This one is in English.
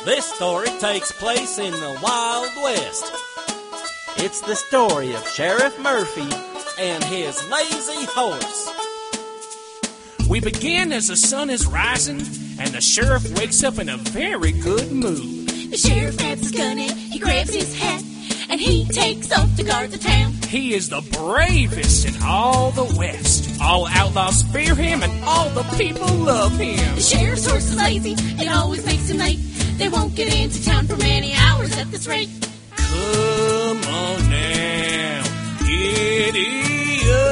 This story takes place in the Wild West. It's the story of Sheriff Murphy and his lazy horse. We begin as the sun is rising, and the sheriff wakes up in a very good mood. The sheriff grabs his gun and he grabs his hat, and he takes off to guard the town. He is the bravest in all the West. All outlaws fear him, and all the people love him. The sheriff's horse is lazy, it always makes him late. They won't get into town for many hours at this rate. Come on now, giddy up.